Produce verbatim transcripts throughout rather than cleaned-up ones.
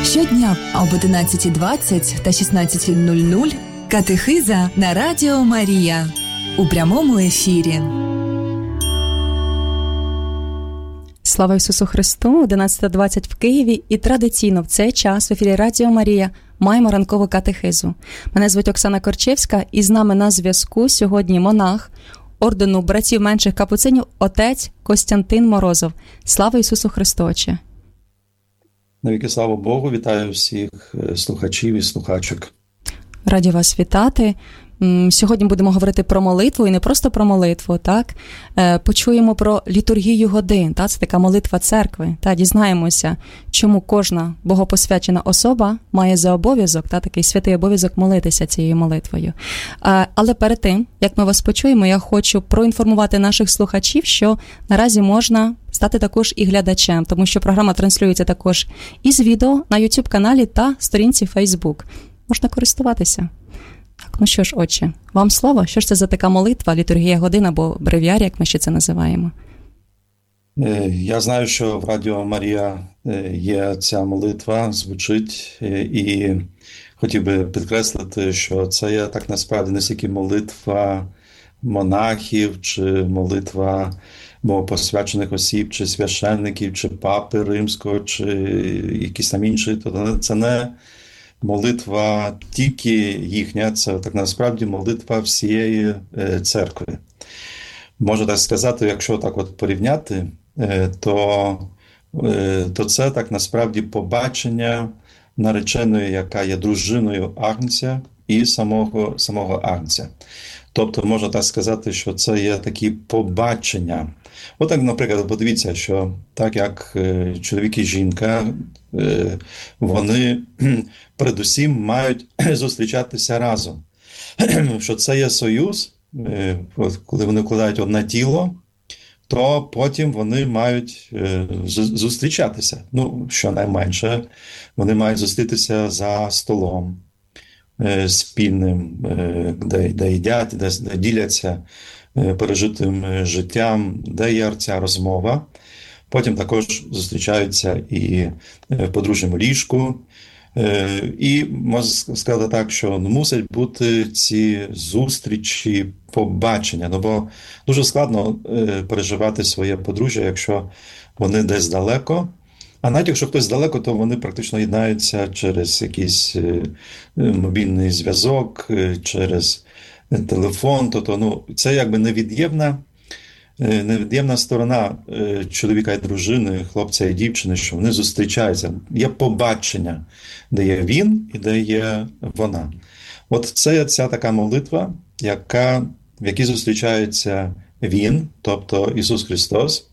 Щодня об одинадцятій двадцять та шістнадцятій нуль нуль катехиза на Радіо Марія у прямому ефірі. Слава Ісусу Христу! одинадцята двадцять в Києві, і традиційно в цей час в ефірі Радіо Марія маємо ранкову катехизу. Мене звуть Оксана Корчевська, і з нами на зв'язку сьогодні монах ордену братів менших капуцинів отець Костянтин Морозов. Слава Ісусу Христу, Отче! Навіки слава Богу, вітаю всіх слухачів і слухачок. Раді вас вітати. Сьогодні будемо говорити про молитву, і не просто про молитву, так? Почуємо про літургію годин, так? Це така молитва церкви, та дізнаємося, чому кожна богопосвячена особа має за обов'язок, та, такий святий обов'язок молитися цією молитвою. Але перед тим, як ми вас почуємо, я хочу проінформувати наших слухачів, що наразі можна стати також і глядачем, тому що програма транслюється також із відео на YouTube-каналі та сторінці Facebook. Можна користуватися. Так, ну що ж, Отче, вам слово. Що ж це за така молитва, літургія годин або бревіар, як ми ще це називаємо? Я знаю, що в Радіо Марія є ця молитва, звучить, і хотів би підкреслити, що це є так насправді не тільки молитва монахів, чи молитва богопосвячених осіб, чи священників, чи папи римського, чи якісь там інші. То це не молитва тільки їхня, це так насправді молитва всієї церкви. Можна так сказати, якщо так от порівняти, то, то це так насправді побачення нареченої, яка є дружиною Агнця, і самого, самого Агнця. Тобто, можна так сказати, що це є такі побачення. Отак, наприклад, подивіться, що так як чоловік і жінка, вони передусім мають зустрічатися разом. Що це є союз, коли вони вкладають одне тіло, то потім вони мають зустрічатися. Ну, щонайменше, вони мають зустрітися за столом спільним, де, де їдять, де, де діляться пережитим життям, де є ця розмова. Потім також зустрічаються і в подружньому ліжку. І можна сказати так, що мусять бути ці зустрічі, побачення. Ну, бо дуже складно переживати своє подружжя, якщо вони десь далеко. А навіть якщо хтось далеко, то вони практично єднаються через якийсь мобільний зв'язок, через телефон. Тобто, ну, це якби невід'ємна, невід'ємна сторона чоловіка і дружини, хлопця і дівчини, що вони зустрічаються. Є побачення, де є він і де є вона. От це ця така молитва, яка, в якій зустрічається він, тобто Ісус Христос,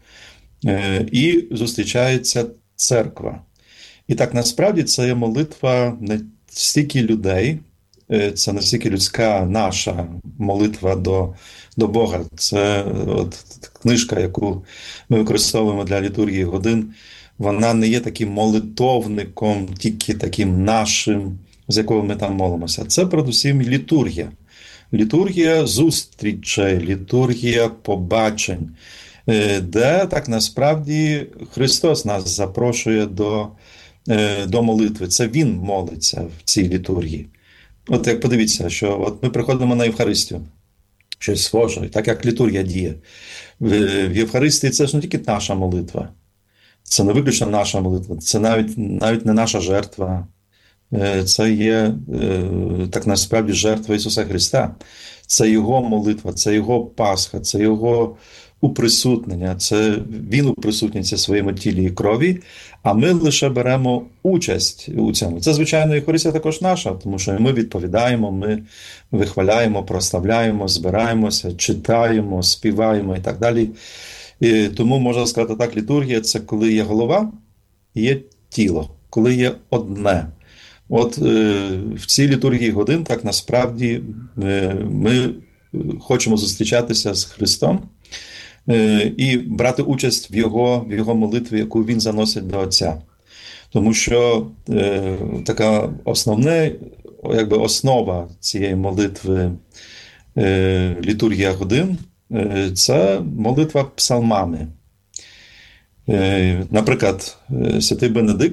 і зустрічається церква. І так, насправді, це є молитва не стільки людей, це не стільки людська наша молитва до, до Бога. Це от книжка, яку ми використовуємо для літургії годин, вона не є таким молитовником, тільки таким нашим, з якого ми там молимося. Це, передусім, літургія. Літургія зустрічей, літургія побачень, де так насправді Христос нас запрошує до, до молитви. Це Він молиться в цій літургії. От як подивіться, що от ми приходимо на Євхаристію, щось схоже, так як літургія діє. В Євхаристії це ж не тільки наша молитва, це не виключно наша молитва, це навіть, навіть не наша жертва, це є так насправді жертва Ісуса Христа. Це Його молитва, це Його Пасха, це Його уприсутнення, це Він уприсутнюється в своєму тілі і крові, а ми лише беремо участь у цьому. Це, звичайно, Євхаристія також наша, тому що ми відповідаємо, ми вихваляємо, прославляємо, збираємося, читаємо, співаємо і так далі. І тому, можна сказати так, літургія – це коли є голова і є тіло, коли є одне. От е, в цій літургії годин, так насправді, е, ми хочемо зустрічатися з Христом е, і брати участь в Його, в Його молитві, яку Він заносить до Отця. Тому що е, така основне, якби основа цієї молитви е, літургія годин е, – це молитва псалмами. Е, наприклад, святий Бенедикт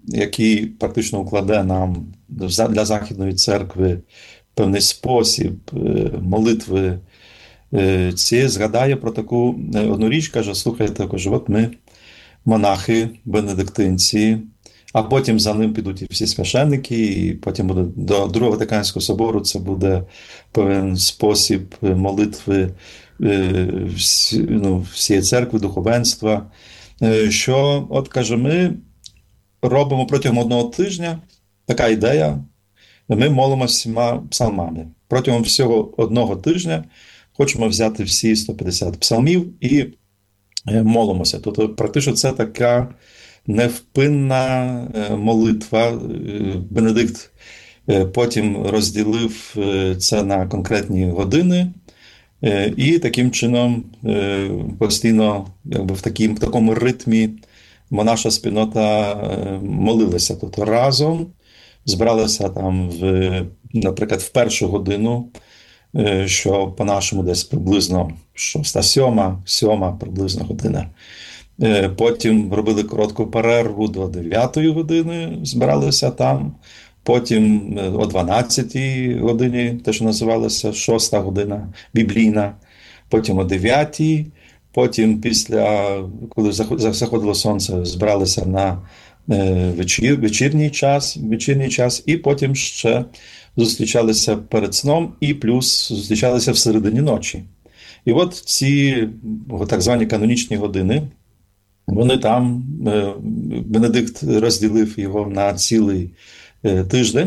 який практично укладе нам для Західної церкви певний спосіб молитви цієї, згадає про таку одну річ, каже, слухайте, каже, от ми монахи, бенедиктинці, а потім за ним підуть і всі священники, і потім буде до Другого Ватиканського собору, це буде певний спосіб молитви всі, ну, всієї церкви, духовенства, що, от, каже, ми робимо протягом одного тижня, така ідея, ми молимося всіма псалмами. Протягом всього одного тижня хочемо взяти всі сто п'ятдесят псалмів і молимося. Тобто, практично, це така невпинна молитва. Бенедикт потім розділив це на конкретні години, і таким чином постійно, якби в, таким, в такому ритмі монаша спільнота молилася. Тобто разом збиралися там, в, наприклад, в першу годину, що по-нашому десь приблизно шоста, сьома, сьома приблизно година. Потім робили коротку перерву до дев'ятої години, збиралися там. Потім о дванадцятій годині, те, що називалося шоста година біблійна. Потім о дев'ятій. Потім після, коли заходило сонце, збиралися на вечір, вечірній час, вечірній час. І потім ще зустрічалися перед сном і плюс зустрічалися всередині ночі. І от ці так звані канонічні години, вони там, Бенедикт розділив його на цілий тиждень.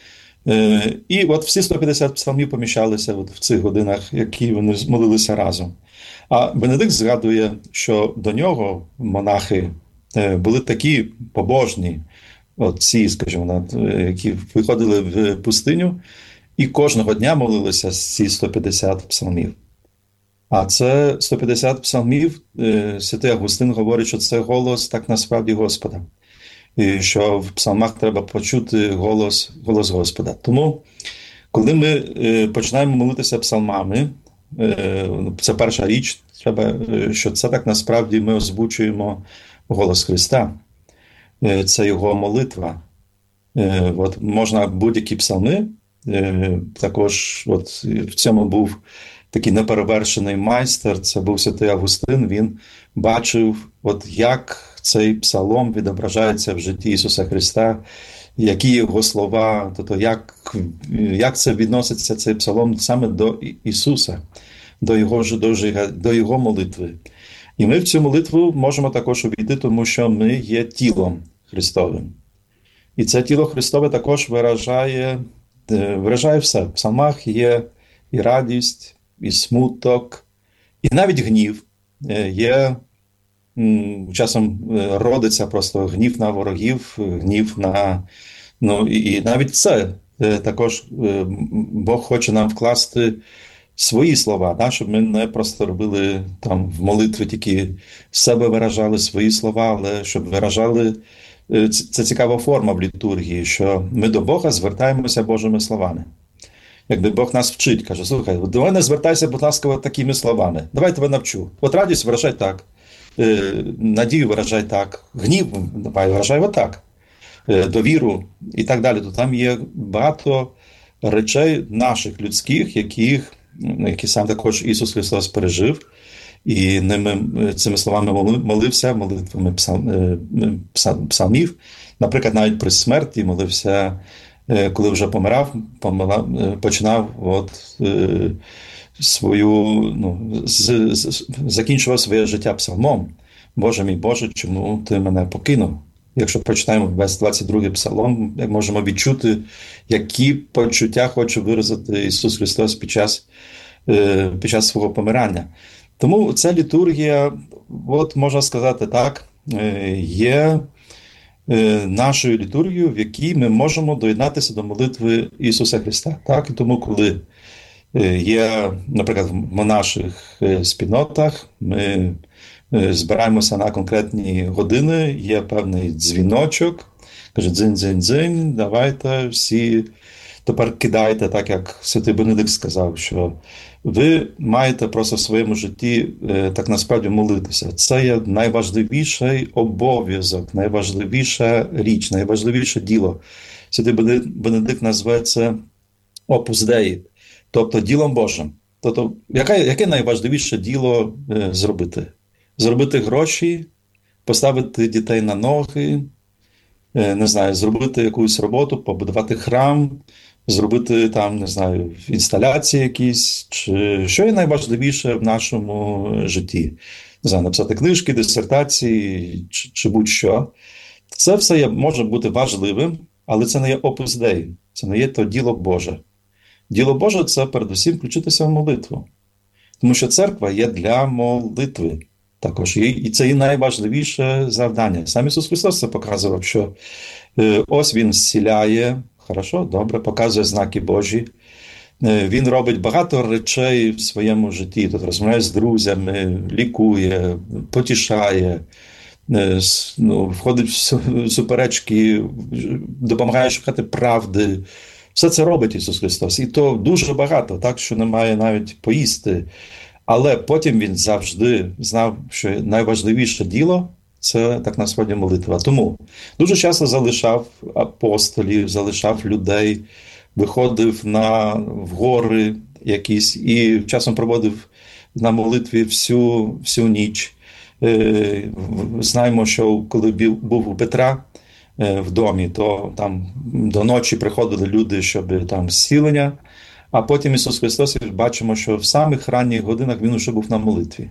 І от всі сто п'ятдесят псалмів поміщалися от в цих годинах, які вони молилися разом. А Бенедикт згадує, що до нього монахи були такі побожні, от ці, скажімо, які виходили в пустиню, і кожного дня молилися ці сто п'ятдесят псалмів. А це сто п'ятдесят псалмів, святий Августин говорить, що це голос так насправді Господа. І що в псалмах треба почути голос, голос Господа. Тому, коли ми починаємо молитися псалмами, це перша річ, треба, що це так насправді ми озвучуємо голос Христа. Це його молитва. От, можна будь-які псалми, також от, в цьому був такий неперевершений майстер, це був святий Августин, він бачив, от як цей псалом відображається в житті Ісуса Христа, які його слова, тобто як, як це відноситься цей псалом саме до Ісуса, до його, до, до його молитви. І ми в цю молитву можемо також увійти, тому що ми є тілом Христовим. І це тіло Христове також виражає, виражає все. В псалмах є і радість, і смуток, і навіть гнів. Є, часом родиться просто гнів на ворогів, гнів на... Ну, і навіть це також Бог хоче нам вкласти свої слова, да, щоб ми не просто робили там в молитві тільки себе виражали свої слова, але щоб виражали, це цікава форма в літургії, що ми до Бога звертаємося Божими словами. Якби Бог нас вчить, каже, слухай, до мене звертайся, будь ласка, от такими словами. Давай тебе навчу. От радість виражай так, надію виражай так, гнів давай виражай отак, довіру і так далі. То там є багато речей наших людських, яких, які сам також Ісус Христос пережив, і ними, цими словами молився, молитвами псалмів. Наприклад, навіть при смерті молився, коли вже помирав, починав от, свою, ну, з, з, закінчував своє життя псалмом. Боже мій Боже, чому ти мене покинув? Якщо починаємо весь двадцять другий псалом, як можемо відчути, які почуття хоче виразити Ісус Христос під час, під час свого помирання. Тому ця літургія, от можна сказати так, є нашою літургією, в якій ми можемо доєднатися до молитви Ісуса Христа. Так? І тому, коли є, наприклад, в наших спільнотах, ми збираємося на конкретні години, є певний дзвіночок, каже, дзинь-дзинь-дзинь, давайте всі тепер кидайте, так як святий Бенедикт сказав, що ви маєте просто в своєму житті так насправді молитися. Це є найважливіший обов'язок, найважливіша річ, найважливіше діло. Святий Бенедикт назве це Opus Dei, тобто ділом Божим. Тобто, яке, яке найважливіше діло е, зробити? Зробити гроші, поставити дітей на ноги, е, не знаю, зробити якусь роботу, побудувати храм, зробити там, не знаю, інсталяції якісь, чи що є найважливіше в нашому житті? Не знаю, написати книжки, дисертації, чи, чи будь-що. Це все є, може бути важливим, але це не є Opus Dei, це не є то діло Боже. Діло Боже – це передусім включитися в молитву. Тому що церква є для молитви також. І це і найважливіше завдання. Сам Ісус Христос це показував, що ось Він зціляє, хорошо, добре, показує знаки Божі. Він робить багато речей в своєму житті. Тобто розмовляє з друзями, лікує, потішає, ну, входить в суперечки, допомагає шукати правди. Все це робить Ісус Христос. І то дуже багато, так, що немає навіть поїсти. Але потім Він завжди знав, що найважливіше діло – це так насправді молитва. Тому дуже часто залишав апостолів, залишав людей, виходив на в гори якісь і часом проводив на молитві всю, всю ніч. Знаємо, що коли був у Петра в домі, то там до ночі приходили люди, щоб там зцілення, а потім Ісус Христос, бачимо, що в самих ранніх годинах Він уже був на молитві.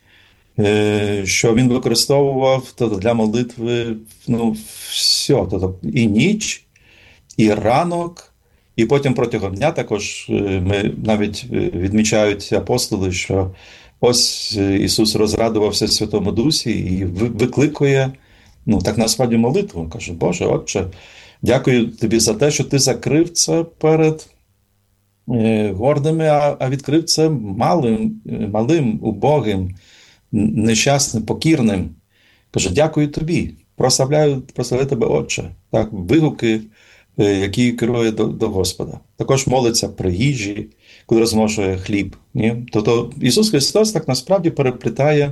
Що Він використовував тобто, для молитви ну, все, тобто, і ніч, і ранок, і потім протягом дня також ми навіть відмічають апостоли, що ось Ісус розрадувався Святому Дусі і викликує ну, так насправді молитву. Каже, Боже, Отче, дякую Тобі за те, що Ти закрив це перед е, гордими, а, а відкрив це малим, малим, убогим, нещасним, покірним. Каже, дякую Тобі, прославляю, прославляю Тебе, Отче. Так, вигуки, е, які керує до, до Господа. Також молиться про їжі, коли розмножує хліб. Ні? Тобто Ісус Христос так насправді переплітає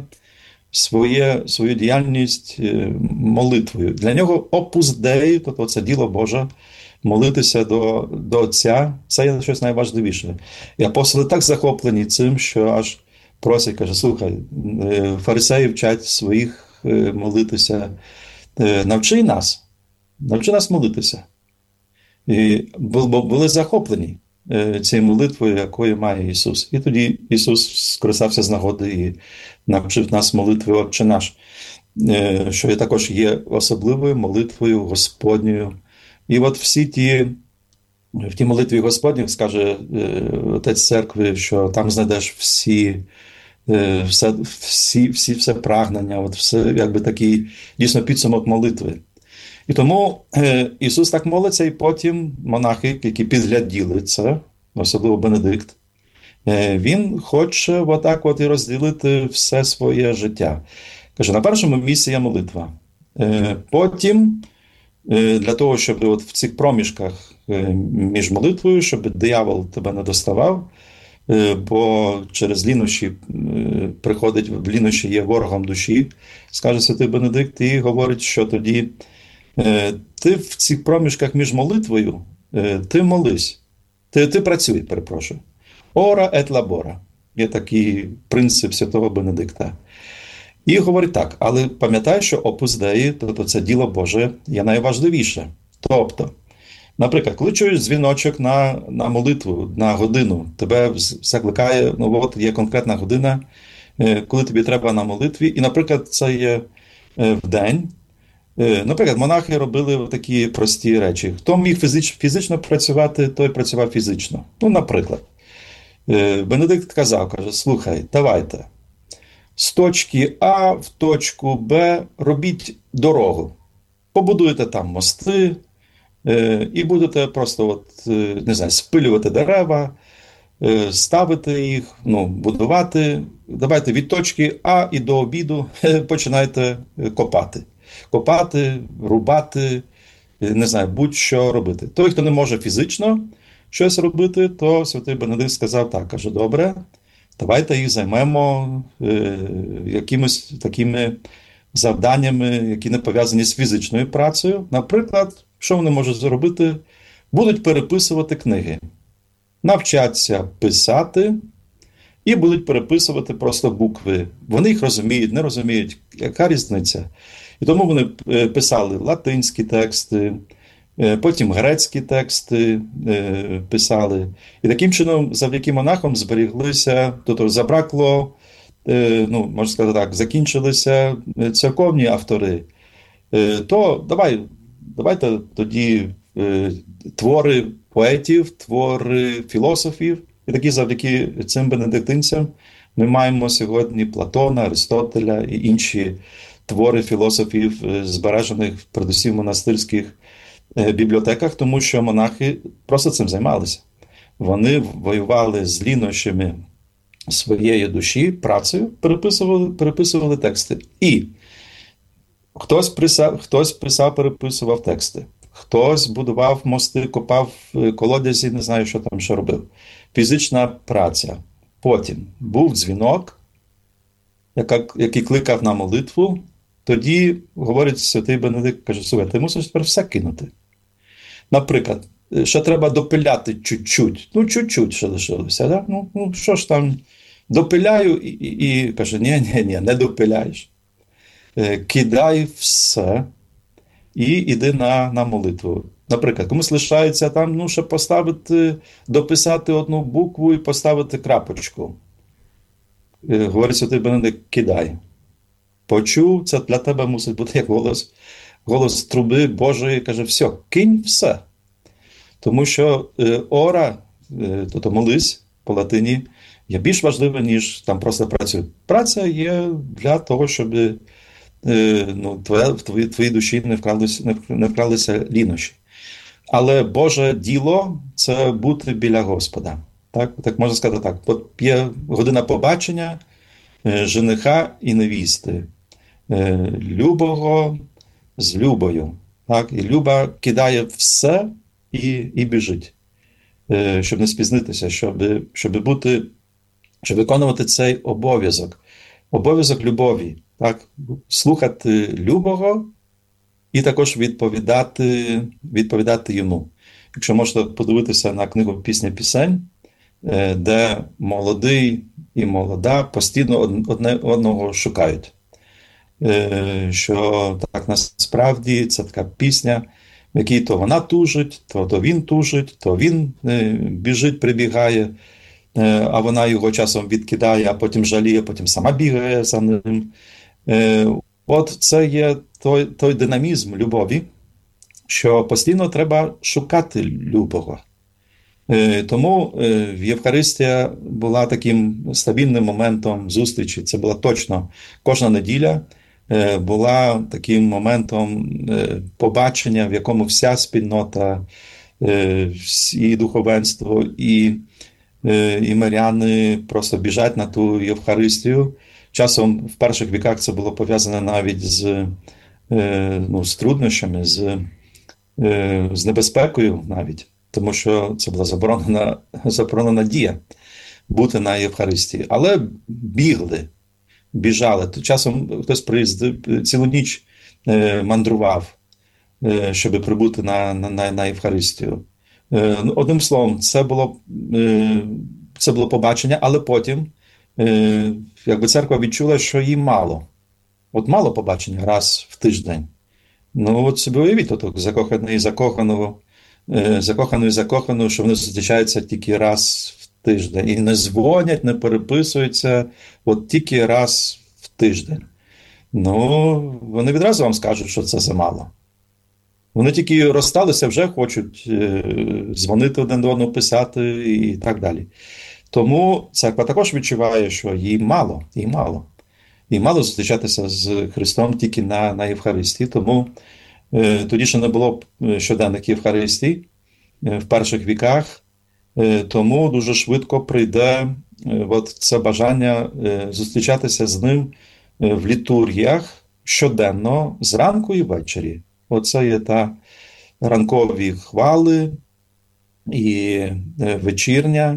Своє, свою діяльність молитвою. Для нього Opus Dei, тобто це діло Боже, молитися до, до Отця, це є щось найважливіше. І апостоли так захоплені цим, що аж просять, каже, слухай, фарисеї вчать своїх молитися, навчи нас, навчи нас молитися. І були захоплені цією молитвою, якою має Ісус. І тоді Ісус скористався з нагоди і навчив нас молитви Отче наш, що є також є особливою молитвою Господньою. І от всі ті, в тій молитві Господній, скаже Отець Церкви, що там знайдеш всі, все, всі, всі все прагнення, от все, якби такий дійсно підсумок молитви. І тому е, Ісус так молиться, і потім монахи, які підгляділи це, особливо Бенедикт, е, він хоче отак от і розділити все своє життя. Каже, на першому місці є молитва. Е, потім, е, для того, щоб от в цих проміжках е, між молитвою, щоб диявол тебе не доставав, е, бо через лінощі е, приходить, в лінощі є ворогом душі, скаже святий Бенедикт, і говорить, що тоді ти в цих проміжках між молитвою, ти молись, ти, ти працюй, перепрошую. Ора ет лабора. Є такий принцип святого Бенедикта. І говорить так, але пам'ятай, що Opus Dei, тобто це діло Боже, є найважливіше. Тобто, наприклад, коли чуєш дзвіночок на, на молитву, на годину, тебе закликає, ну от є конкретна година, коли тобі треба на молитві, і, наприклад, це є в день. Наприклад, монахи робили такі прості речі. Хто міг фізич, фізично працювати, той працював фізично. Ну, наприклад, Бенедикт казав, каже, слухай, давайте, з точки А в точку Б робіть дорогу. Побудуєте там мости і будете просто, от, не знаю, спилювати дерева, ставити їх, ну, будувати. Давайте від точки А і до обіду починайте копати. Копати, рубати, не знаю, будь-що робити. Той, хто не може фізично, щось робити, то святий Бенедикт сказав так, каже, добре, давайте їх займемо е, якимось такими завданнями, які не пов'язані з фізичною працею. Наприклад, що вони можуть зробити? Будуть переписувати книги, навчаться писати і будуть переписувати просто букви. Вони їх розуміють, не розуміють, яка різниця. І тому вони писали латинські тексти, потім грецькі тексти писали. І таким чином, завдяки монахам зберіглися, тобто забракло, ну, можна сказати так, закінчилися церковні автори. То давай, давайте тоді твори поетів, твори філософів. І такі завдяки цим бенедиктинцям ми маємо сьогодні Платона, Аристотеля і інші твори філософів, збережених передусім в монастирських бібліотеках, тому що монахи просто цим займалися. Вони воювали з лінощами своєї душі, працею, переписували, переписували тексти. І хтось писав, хтось писав, переписував тексти. Хтось будував мости, копав колодязі, не знаю, що там ще робив. Фізична праця. Потім був дзвінок, який кликав на молитву. Тоді, говорить святий Бенедикт, каже, слухай, ти мусиш тепер все кинути. Наприклад, ще треба допиляти чуть-чуть. Ну, чуть-чуть ще лишилося. Да? Ну, ну, що ж там, допиляю і, і, і каже, ні, ні, ні, не допиляєш. Кидай все і йди на, на молитву. Наприклад, комусь лишається там, ну, ще поставити, дописати одну букву і поставити крапочку. Говорить святий Бенедикт, кидай. Почув, це для тебе мусить бути як голос, голос труби Божої, каже, все, кинь все. Тому що е, ора, е, тобто молись по латині, є більш важлива, ніж там просто працює. Праця є для того, щоб е, ну, твоя, в твої, твої душі не вкралися, не, не вкралися лінощі. Але Боже діло – це бути біля Господа. Так, так можна сказати так. От є година побачення е, жениха і невісти. Е, любого з любою. Так? І Люба кидає все і, і біжить. Е, щоб не спізнитися, щоб, щоб бути, щоб виконувати цей обов'язок. Обов'язок любові. Так? Слухати любого і також відповідати, відповідати йому. Якщо можете подивитися на книгу «Пісня пісень», де молодий і молода постійно одне одного шукають. Що так насправді це така пісня, в якій то вона тужить, то, то він тужить, то він біжить, прибігає, а вона його часом відкидає, а потім жаліє, потім сама бігає за ним. От це є той, той динамізм любові, що постійно треба шукати любого. Тому Євхаристія була таким стабільним моментом зустрічі. Це була точно кожна неділя, була таким моментом побачення, в якому вся спільнота, і духовенство, і, і миряни просто біжать на ту Євхаристію. Часом в перших віках це було пов'язане навіть з, ну, з труднощами, з, з небезпекою навіть. Тому що це була заборонена, заборонена дія бути на Євхаристії. Але бігли, біжали. Часом хтось приїздив, цілу ніч мандрував, щоб прибути на, на, на Євхаристію. Одним словом, це було, це було побачення, але потім якби церква відчула, що їй мало. От мало побачення раз в тиждень. Ну от собі уявіть, от закоханий і закоханого, закохану і закохану, що вони зустрічаються тільки раз в тиждень. І не дзвонять, не переписуються, от тільки раз в тиждень. Ну, вони відразу вам скажуть, що це замало. Вони тільки розсталися, вже хочуть дзвонити один до одного, писати і так далі. Тому церква також відчуває, що їй мало, їй мало. Їй мало зустрічатися з Христом тільки на, на Євхаристії, тому тоді ще не було щоденних Євхаристій в перших віках, тому дуже швидко прийде от це бажання зустрічатися з ним в літургіях щоденно, зранку і ввечері. Оце є та ранкові хвали, і вечірня.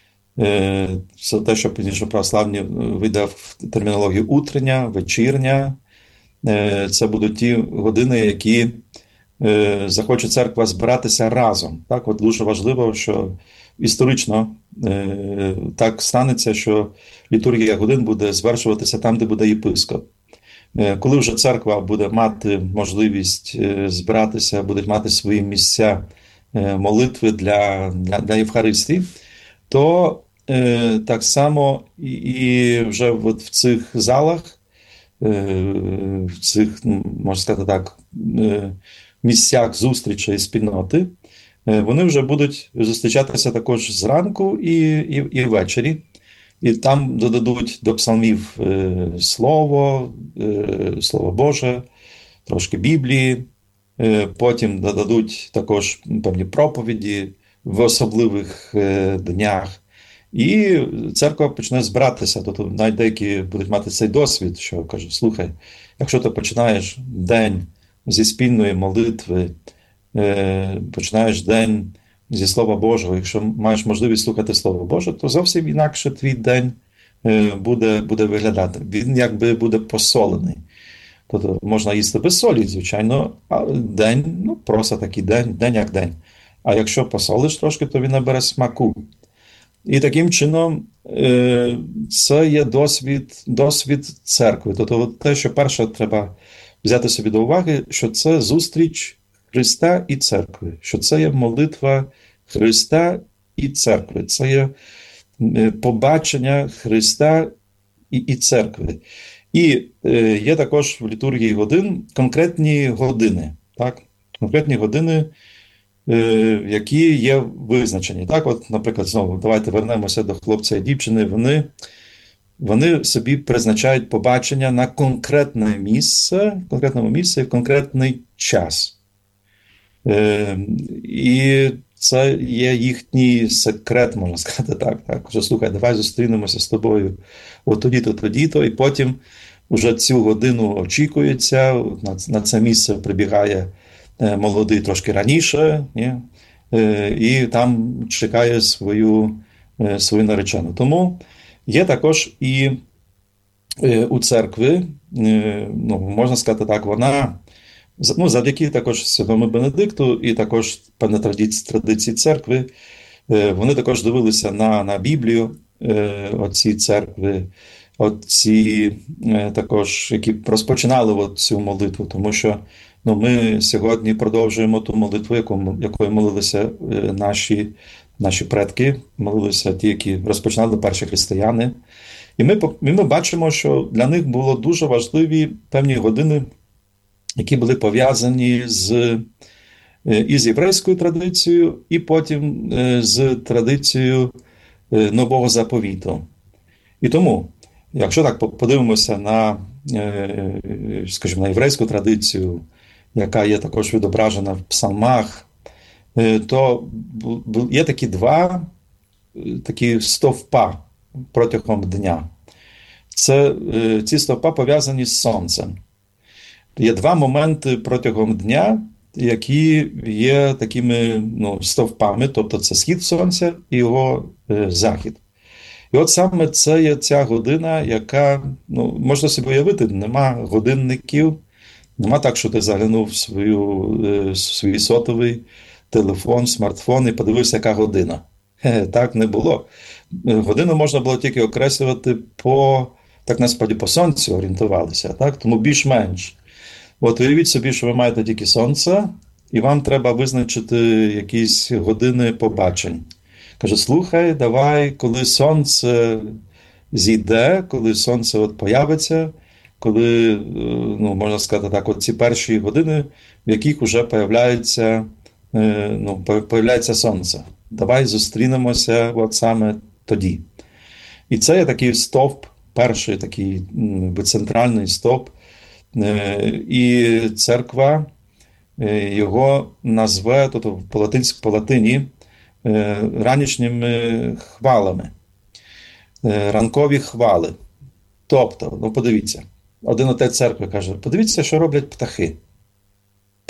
Це те, що пізніше православні видав термінологію утрення, вечірня. Це будуть ті години, які захоче церква збиратися разом. Так, от дуже важливо, що історично так станеться, що літургія годин буде звершуватися там, де буде єпископ. Коли вже церква буде мати можливість збиратися, буде мати свої місця молитви для, для, для Євхаристії, то е, так само і, і вже от в цих залах, е, в цих, можна сказати так, е, місцях зустрічі і спільноти, е, вони вже будуть зустрічатися також зранку і, і, і ввечері. І там додадуть до псалмів е, слово, е, слово Боже, трошки Біблії, е, потім додадуть також певні проповіді в особливих е, днях. І церква почне збиратися. Тобто навіть деякі будуть мати цей досвід, що кажуть, слухай, якщо ти починаєш день зі спільної молитви, е, починаєш день зі Слова Божого, якщо маєш можливість слухати Слово Боже, то зовсім інакше твій день буде, буде виглядати. Він якби буде посолений. Тобто можна їсти без солі, звичайно, а день, ну просто такий день, день як день. А якщо посолиш трошки, то він набере смаку. І таким чином це є досвід, досвід церкви. Тобто те, що перше треба взяти собі до уваги, що це зустріч Христа і церкви, що це є молитва Христа і церкви, це є побачення Христа і, і церкви. І е, є також в літургії годин конкретні години, так? Конкретні години, е, які є визначені. Так, от, наприклад, знову, давайте вернемося до хлопця і дівчини, вони, вони собі призначають побачення на конкретне місце, в конкретному місці, в конкретний час. Е, і це є їхній секрет, можна сказати так. так. Що, слухай, давай зустрінемося з тобою от тоді-то, тоді-то, і потім вже цю годину очікується, на, на це місце прибігає е, молодий трошки раніше, ні? Е, і там чекає свою, е, свою наречену. Тому є також і е, у церкви, е, ну, можна сказати так, вона Ну, завдяки також Святому Бенедикту і також певні традиції, традиції церкви, вони також дивилися на, на Біблію, оці церкви, оці також, які розпочинали от цю молитву, тому що ну, ми сьогодні продовжуємо ту молитву, яку, якою молилися наші, наші предки, молилися ті, які розпочинали перші християни. І ми, і ми бачимо, що для них було дуже важливі певні години, які були пов'язані з, із єврейською традицією, і потім з традицією Нового Заповіту. І тому, якщо так подивимося на, скажімо, на єврейську традицію, яка є також відображена в псалмах, то є такі два такі стовпа протягом дня. Це, ці стовпа пов'язані з сонцем. Є два моменти протягом дня, які є такими ну, стовпами, тобто це схід сонця і його е, захід. І от саме це є ця година, яка, ну, можна собі уявити, нема годинників, нема так, що ти заглянув в свою, е, свій сотовий телефон, смартфон і подивився, яка година. Хе, так не було. Годину можна було тільки окреслювати по, так насправді, по сонцю орієнтувалися, так? Тому більш-менш. От уявіть собі, що ви маєте тільки сонце, і вам треба визначити якісь години побачень. Каже, слухай, давай, коли сонце зійде, коли сонце от появиться, коли, ну, можна сказати так, от ці перші години, в яких вже появляється, ну, появляється сонце. Давай зустрінемося от саме тоді. І це є такий стовп, перший такий центральний стовп, і церква його назве, тобто по латині, ранішніми хвалами, ранкові хвали. Тобто, ну подивіться, один отець церкви каже, подивіться, що роблять птахи.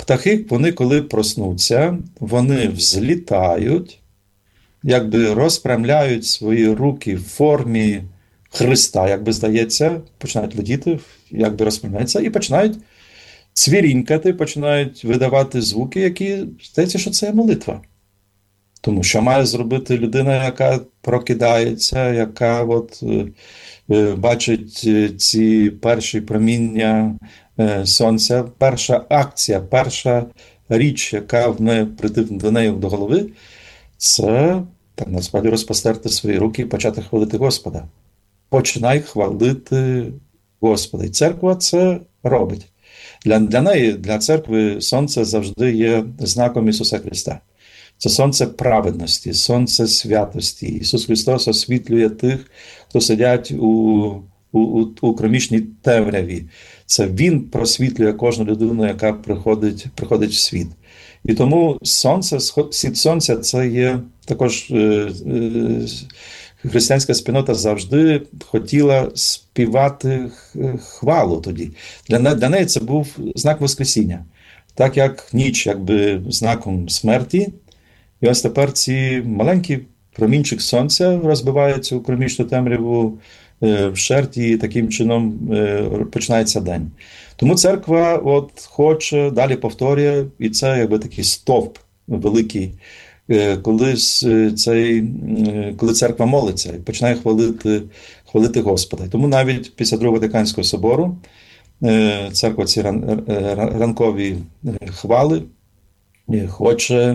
птахи, вони коли проснуться, вони взлітають, якби розпрямляють свої руки в формі Христа, якби здається, починають летіти, якби розпрямляються, і починають цвірінькати, починають видавати звуки, які, здається, що це молитва. Тому що має зробити людина, яка прокидається, яка от, е, бачить ці перші проміння е, сонця, перша акція, перша річ, яка в неї прийде до неї до голови, це так насправді розпостерти свої руки і почати хвалити Господа. Починай хвалити Господа. І церква це робить. Для, для неї, для церкви, сонце завжди є знаком Ісуса Христа. Це сонце праведності, сонце святості. Ісус Христос освітлює тих, хто сидять у, у, у, у кромішній темряві. Це Він просвітлює кожну людину, яка приходить, приходить в світ. І тому сонце, схід сонця – це є також е, е, християнська спільнота завжди хотіла співати хвалу тоді. Для, для неї це був знак Воскресіння. Так як ніч якби знаком смерті, і ось тепер ці маленькі промінчик сонця розбиваються у кромішну темряву вщерть, і таким чином починається день. Тому церква от хоче, далі повторює, і це якби такий стовп великий, коли, цей, коли церква молиться і починає хвалити, хвалити Господа. Тому навіть після Другого Ватиканського собору церква ці ран, ранкові хвали хоче,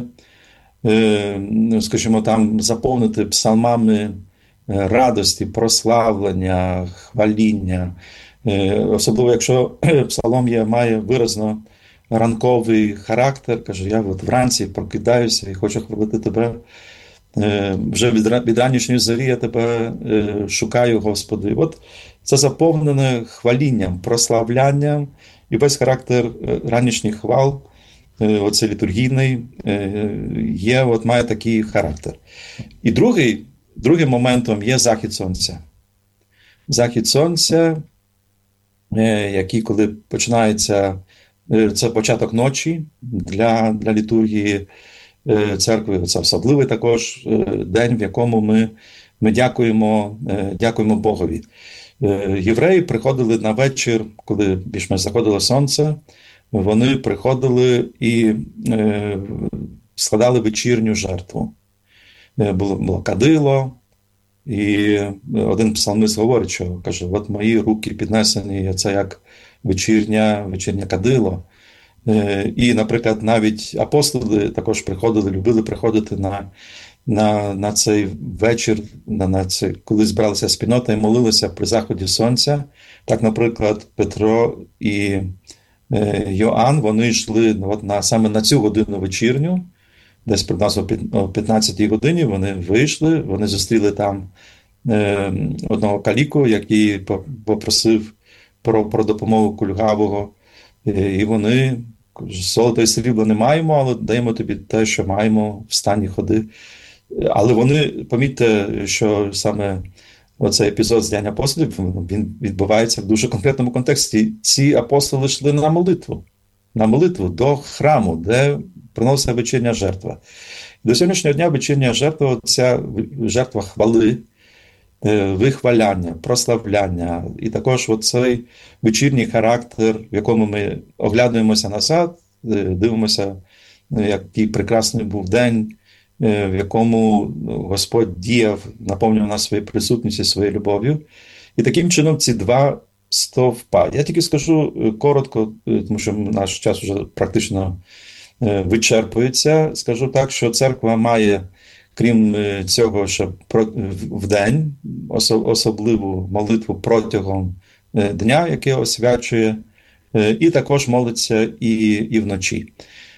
скажімо, там заповнити псалмами радості, прославлення, хваління. Особливо, якщо псалом є, має виразно ранковий характер, каже, я от вранці прокидаюся і хочу хвалити тебе. Вже від, від ранішньої зорі я тебе шукаю, Господи. От це заповнене хвалінням, прославлянням, і весь характер ранішніх хвал, оцей літургійний, є, от має такий характер. І другий, другим моментом є захід сонця. Захід сонця, який, коли починається, це початок ночі для, для літургії церкви, це особливий також день, в якому ми, ми дякуємо, дякуємо Богові. Євреї приходили на вечір, коли більш-менш заходило сонце, вони приходили і е, складали вечірню жертву. Було, було кадило, і один псалмист говорить, що, каже, от мої руки піднесені, це як вечірня, вечірнє кадило. Е, і, наприклад, навіть апостоли також приходили, любили приходити на, на, на цей вечір, на, на цей, коли збиралася спільнота і молилися при заході сонця. Так, наприклад, Петро і Йоанн, вони йшли от на, саме на цю годину вечірню, десь приблизно о п'ятнадцятій годині вони вийшли, вони зустріли там е, одного каліку, який попросив про, про допомогу кульгавого, е, і вони, золото і срібло не маємо, але даємо тобі те, що маємо, встань і ходи. Але вони, помітьте, що саме оцей епізод з Дня апостолів, він відбувається в дуже конкретному контексті. Ці апостоли йшли на молитву, на молитву до храму, де приноситься вечірня жертва. До сьогоднішнього дня вечірня жертва, ця жертва хвали, вихваляння, прославляння, і також оцей вечірній характер, в якому ми оглядуємося назад, дивимося, який прекрасний був день, в якому Господь діяв, наповнював нас своєю присутністю, своєю любов'ю. І таким чином ці два стовпа. Я тільки скажу коротко, тому що наш час вже практично вичерпується. Скажу так, що церква має, крім цього, ще в день особливу молитву протягом дня, який освячує, і також молиться і, і вночі.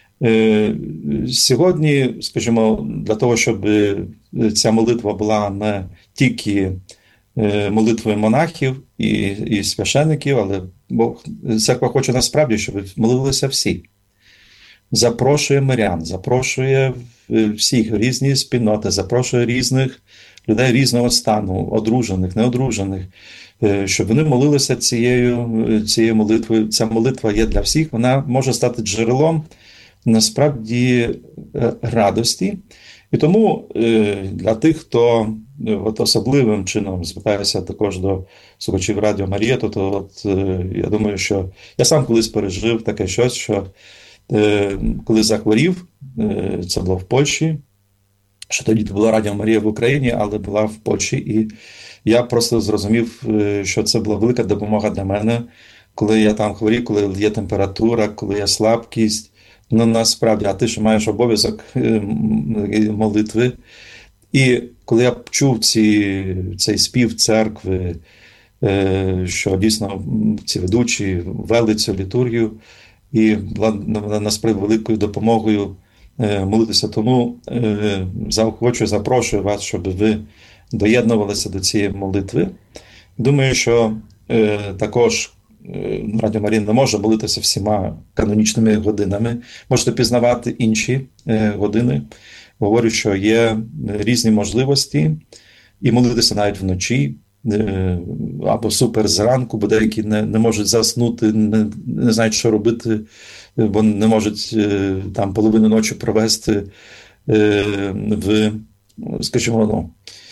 Сьогодні, скажімо, для того, щоб ця молитва була не тільки молитвою монахів і, і священиків, але Бог, церква хоче насправді, щоб молилися всі. Запрошує мирян, запрошує всіх, різні спільноти, запрошує різних людей різного стану, одружених, неодружених, щоб вони молилися цією, цією молитвою. Ця молитва є для всіх, вона може стати джерелом, насправді, радості. І тому для тих, хто от особливим чином звертається також до слухачів Радіо Марія, то, то от, я думаю, що я сам колись пережив таке щось, що коли захворів, це було в Польщі, що тоді була Радіо Марія в Україні, але була в Польщі, і я просто зрозумів, що це була велика допомога для мене, коли я там хворів, коли є температура, коли є слабкість. Ну, насправді, а ти ще маєш обов'язок молитви. І коли я чув ці, цей спів церкви, що дійсно ці ведучі вели цю літургію, і була насправді великою допомогою молитися. Тому заохочую, запрошую вас, щоб ви доєднувалися до цієї молитви. Думаю, що також Радіо Марія не може молитися всіма канонічними годинами. Можете пізнавати інші години. Говорю, що є різні можливості і молитися навіть вночі або супер зранку, бо деякі не, не можуть заснути, не, не знають, що робити, бо не можуть там половину ночі провести в, скажімо, ну,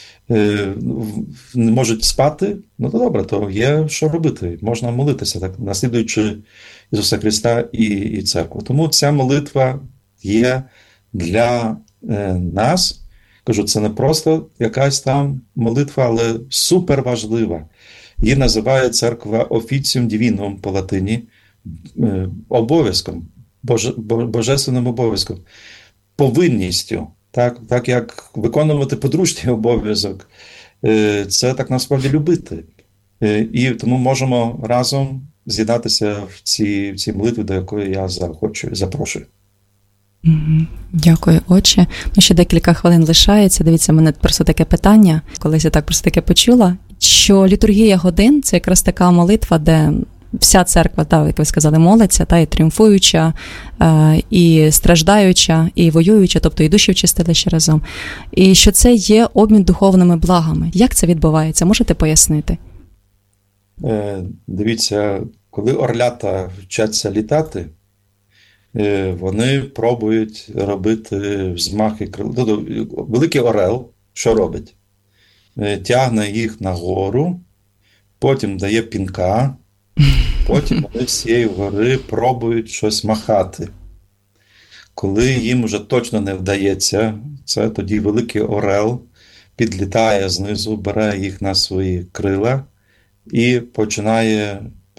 не можуть спати, ну то добре, то є що робити. Можна молитися, так, наслідуючи Ісуса Христа і, і церкву. Тому ця молитва є для е, нас. Кажу, це не просто якась там молитва, але супер важлива. Її називає церква officium divinum по латині, е, обов'язком, боже, божественним обов'язком, повинністю. Так, так як виконувати подружній обов'язок, це так насправді любити. І тому можемо разом з'єднатися в цій, в цій молитві, до якої я захочу, запрошую. Дякую, отче. Ну, ще декілька хвилин лишається. Дивіться, в мене просто таке питання, колись я так просто таке почула, що літургія годин – це якраз така молитва, де вся церква, та, як ви сказали, молиться, та, і тріумфуюча, і страждаюча, і воююча, тобто і душі вчистили ще разом. І що це є обмін духовними благами. Як це відбувається? Можете пояснити? Дивіться, коли орлята вчаться літати, вони пробують робити взмахи крил. Великий орел, що робить? Тягне їх нагору, потім дає пінка, потім вони з цієї гори пробують щось махати. Коли їм вже точно не вдається, це тоді великий орел підлітає знизу, бере їх на свої крила і починає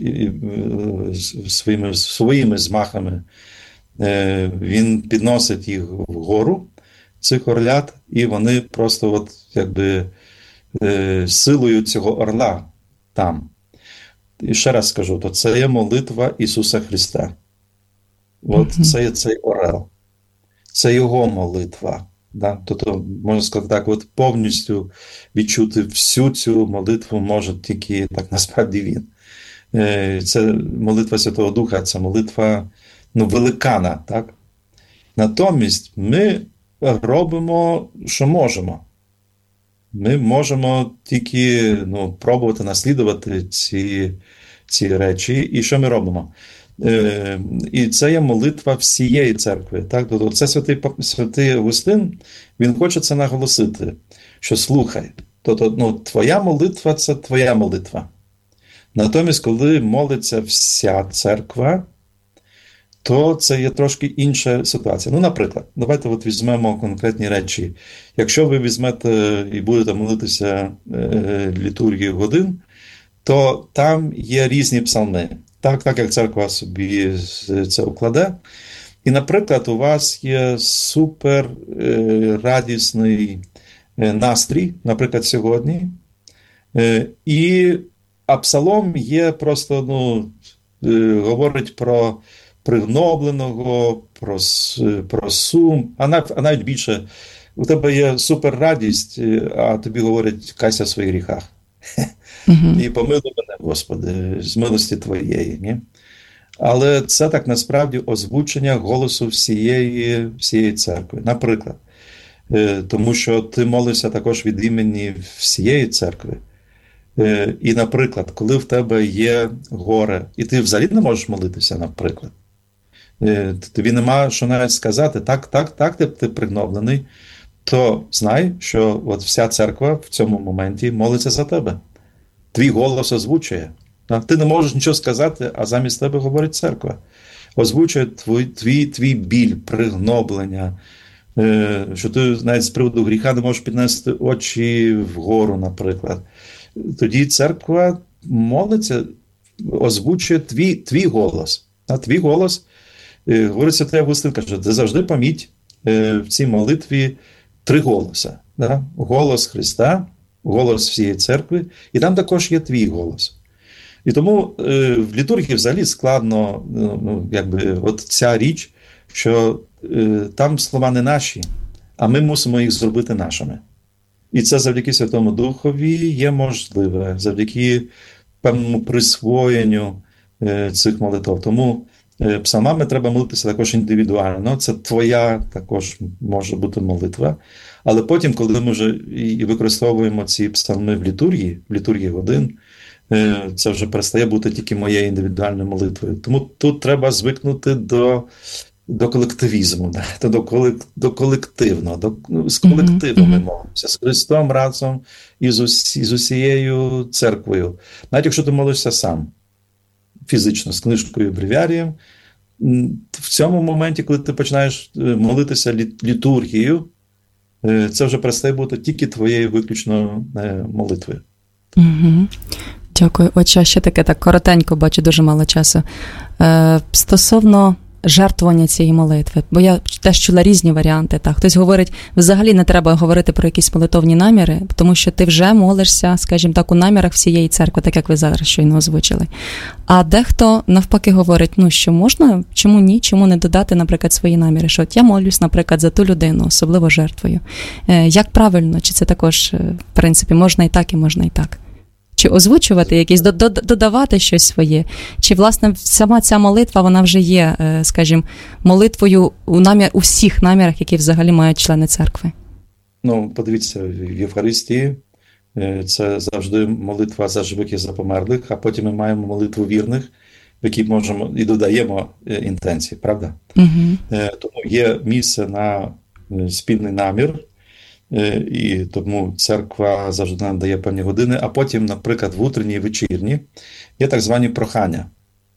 своїми, своїми змахами, він підносить їх вгору, цих орлят, і вони просто от, якби, силою цього орла там. І ще раз скажу, то це є молитва Ісуса Христа. От mm-hmm. це є цей орел. Це Його молитва. Да? Тобто, можна сказати так, от повністю відчути всю цю молитву може тільки так насправді Він. Це молитва Святого Духа, це молитва, ну, великана. Так? Натомість ми робимо, що можемо. Ми можемо тільки, ну, пробувати наслідувати ці, ці речі. І що ми робимо? Е, і це є молитва всієї церкви. Так? Тобто це святий, святий Августин, він хоче це наголосити, що слухай, тобто, ну, твоя молитва – це твоя молитва. Натомість, коли молиться вся церква, то це є трошки інша ситуація. Ну, наприклад, давайте от візьмемо конкретні речі. Якщо ви візьмете і будете молитися е, літургію годин, то там є різні псалми. Так, так як церква собі це укладе. І, наприклад, у вас є супер е, радісний е, настрій, наприклад, сьогодні. Е, і, а псалом є просто, ну, е, говорить про пригнобленого, про, про сум, а навіть, а навіть більше. У тебе є супер радість, а тобі говорять, кайся в своїх гріхах. Uh-huh. І помилуй мене, Господи, з милості Твоєї. Ні? Але це так насправді озвучення голосу всієї, всієї церкви. Наприклад, тому що ти молишся також від імені всієї церкви. І, наприклад, коли в тебе є горе, і ти взагалі не можеш молитися, наприклад, тобі нема що навіть сказати, так, так, так, ти, ти пригноблений, то знай, що от вся церква в цьому моменті молиться за тебе. Твій голос озвучує. Ти не можеш нічого сказати, а замість тебе говорить церква. Озвучує твій, твій, твій біль, пригноблення, що ти навіть з приводу гріха не можеш піднести очі вгору, наприклад. Тоді церква молиться, озвучує твій, твій голос. А твій голос, говорить Святий Августин, каже, ти завжди поміть в цій молитві три голоса. Да? Голос Христа, голос всієї церкви, і там також є твій голос. І тому е, в літургії взагалі складно, ну, якби, от ця річ, що е, там слова не наші, а ми мусимо їх зробити нашими. І це завдяки Святому Духові є можливе, завдяки певному присвоєнню е, цих молитв. Тому е, псалмами треба молитися також індивідуально. Це твоя також може бути молитва. Але потім, коли ми вже і використовуємо ці псалми в літургії, в літургії годин, це вже перестає бути тільки моєю індивідуальною молитвою. Тому тут треба звикнути до, до колективізму, до, до колективного, до, з колективом ми молимося, з Христом разом і з, усі, з усією церквою. Навіть якщо ти молишся сам, фізично, з книжкою, бревіарієм, в цьому моменті, коли ти починаєш молитися літургією, це вже перестає бути тільки твоєю виключно молитвою. Угу. Дякую. Отже, ще таке, так коротенько, бачу, дуже мало часу. Е, стосовно жертвування цієї молитви, бо я теж чула різні варіанти. Так. Хтось говорить, взагалі не треба говорити про якісь молитовні наміри, тому що ти вже молишся, скажімо так, у намірах всієї церкви, так як ви зараз щойно озвучили. А дехто навпаки говорить, ну що можна, чому ні, чому не додати, наприклад, свої наміри, що от я молюсь, наприклад, за ту людину, особливо жертвою. Е, як правильно, чи це також, в принципі, можна і так, і можна і так? Чи озвучувати якісь, додавати щось своє? Чи, власне, сама ця молитва, вона вже є, скажімо, молитвою у, намір, у всіх намірах, які взагалі мають члени церкви? Ну, подивіться, в Євхаристії це завжди молитва за живих і за померлих, а потім ми маємо молитву вірних, в якій можемо і додаємо інтенції, правда? Угу. Тому є місце на спільний намір, і тому церква завжди нам дає певні години, а потім, наприклад, в утренній і вечірні є так звані прохання,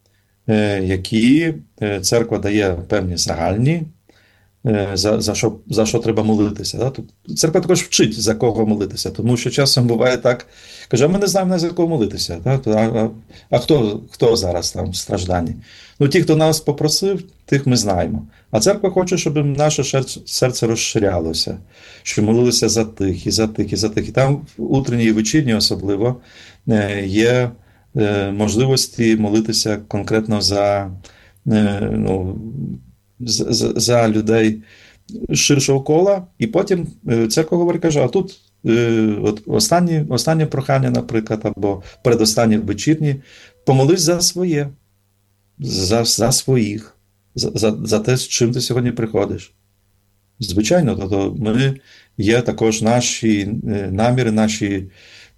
які церква дає певні загальні, за, за, що, за що треба молитися. Церква також вчить, за кого молитися, тому що часом буває так, каже, а ми не знаємо, за кого молитися. А, а, а хто, хто зараз там в стражданні? Ну, ті, хто нас попросив, тих ми знаємо. А церква хоче, щоб наше серце розширялося, щоб молилися за тих, і за тих, і за тих. І там в утренній і вечірній особливо є можливості молитися конкретно за, ну, за, за людей ширшого кола. І потім церква говорить, каже, а тут от останні, останнє прохання, наприклад, або передостаннє вечірні, помолись за своє, за, за своїх. За, за, за те, з чим ти сьогодні приходиш. Звичайно, тобто ми є також наші наміри, наші,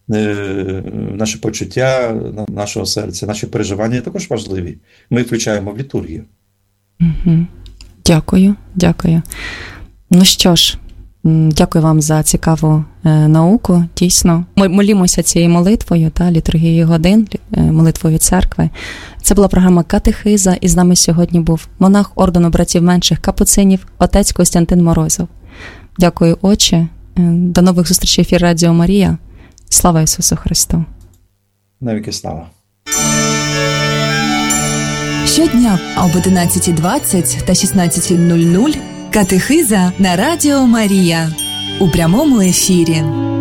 наші почуття нашого серця, наші переживання також важливі. Ми їх включаємо в літургію. Угу. Дякую, дякую. Ну що ж, дякую вам за цікаву е, науку. Дійсно, ми молімося цією молитвою, та, літургією годин, е, молитвою церкви. Це була програма «Катехиза», і з нами сьогодні був монах ордену братів менших капуцинів, отець Костянтин Морозов. Дякую, отче. Е, до нових зустрічей в ефірі Радіо Марія. Слава Ісусу Христу! Навіки слава! Щодня об одинадцята двадцять та шістнадцята нуль нуль «Катехиза» на Радіо Марія у прямому ефірі.